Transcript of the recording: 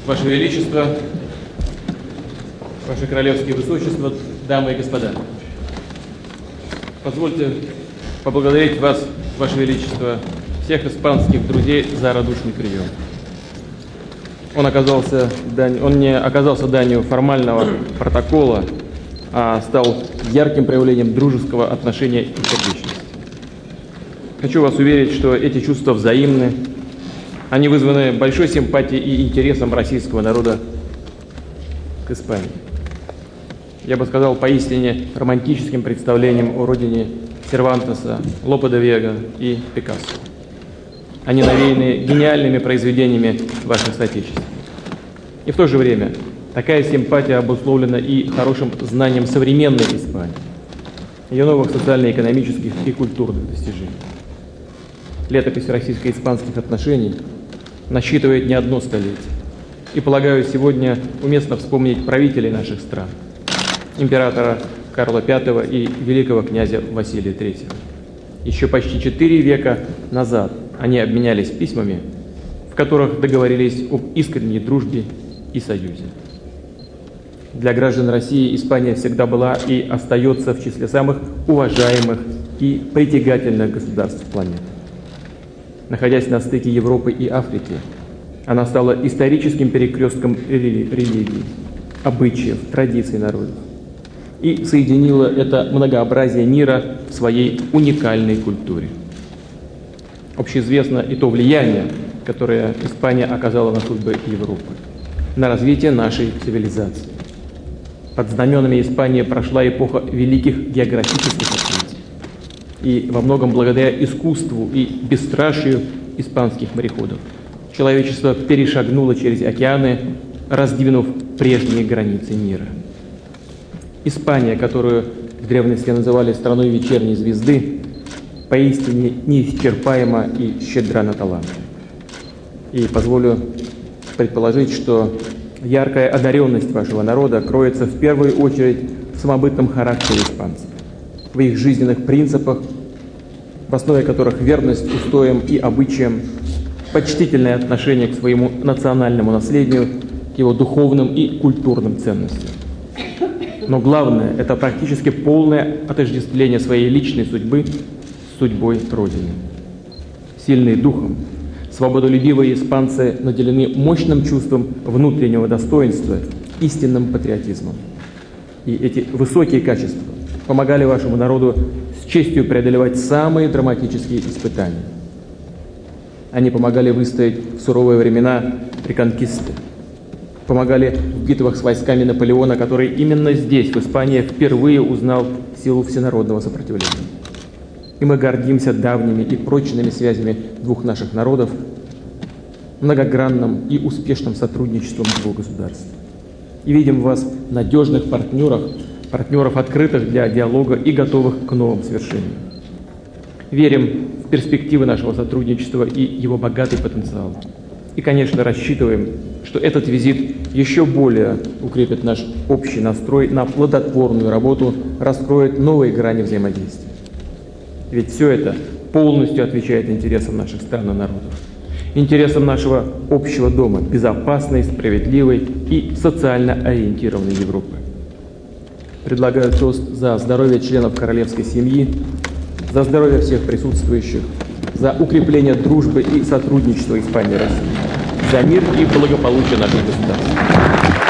Ваше Величество, Ваше Королевское Высочество, дамы и господа, позвольте поблагодарить вас, Ваше Величество, всех испанских друзей за радушный прием. Он не оказался данью формального протокола, а стал ярким проявлением дружеского отношения и сердечности. Хочу вас уверить, что эти чувства взаимны. Они вызваны большой симпатией и интересом российского народа к Испании. Я бы сказал, поистине романтическим представлением о родине Сервантеса, Лопе де Вега и Пикассо. Они навеяны гениальными произведениями ваших соотечественников. И в то же время такая симпатия обусловлена и хорошим знанием современной Испании, ее новых социально-экономических и культурных достижений. Летопись российско-испанских отношений насчитывает не одно столетие. И, полагаю, сегодня уместно вспомнить правителей наших стран, императора Карла V и великого князя Василия III. Еще почти 4 века назад они обменялись письмами, в которых договорились об искренней дружбе и союзе. Для граждан России Испания всегда была и остается в числе самых уважаемых и притягательных государств планеты. Находясь на стыке Европы и Африки, она стала историческим перекрестком религий, обычаев, традиций народов и соединила это многообразие мира в своей уникальной культуре. Общеизвестно и то влияние, которое Испания оказала на судьбы Европы, на развитие нашей цивилизации. Под знаменами Испании прошла эпоха великих географических открытий. И во многом благодаря искусству и бесстрашию испанских мореходов человечество перешагнуло через океаны, раздвинув прежние границы мира. Испания, которую в древности называли страной вечерней звезды, поистине неисчерпаема и щедра на таланты. И позволю предположить, что яркая одаренность вашего народа кроется в первую очередь в самобытном характере испанцев, в их жизненных принципах, в основе которых верность устоям и обычаям, почтительное отношение к своему национальному наследию, к его духовным и культурным ценностям. Но главное – это практически полное отождествление своей личной судьбы с судьбой Родины. Сильные духом, свободолюбивые испанцы наделены мощным чувством внутреннего достоинства, истинным патриотизмом. И эти высокие качества помогали вашему народу с честью преодолевать самые драматические испытания. Они помогали выстоять в суровые времена реконкисты, помогали в битвах с войсками Наполеона, который именно здесь, в Испании, впервые узнал силу всенародного сопротивления. И мы гордимся давними и прочными связями двух наших народов, многогранным и успешным сотрудничеством двух государств. И видим в вас надежных партнеров, открытых для диалога и готовых к новым свершениям. Верим в перспективы нашего сотрудничества и его богатый потенциал. И, конечно, рассчитываем, что этот визит еще более укрепит наш общий настрой на плодотворную работу, раскроет новые грани взаимодействия. Ведь все это полностью отвечает интересам наших стран и народов, интересам нашего общего дома, безопасной, справедливой и социально ориентированной Европы. Предлагаю тост за здоровье членов королевской семьи, за здоровье всех присутствующих, за укрепление дружбы и сотрудничества Испании и России, за мир и благополучие наших государств.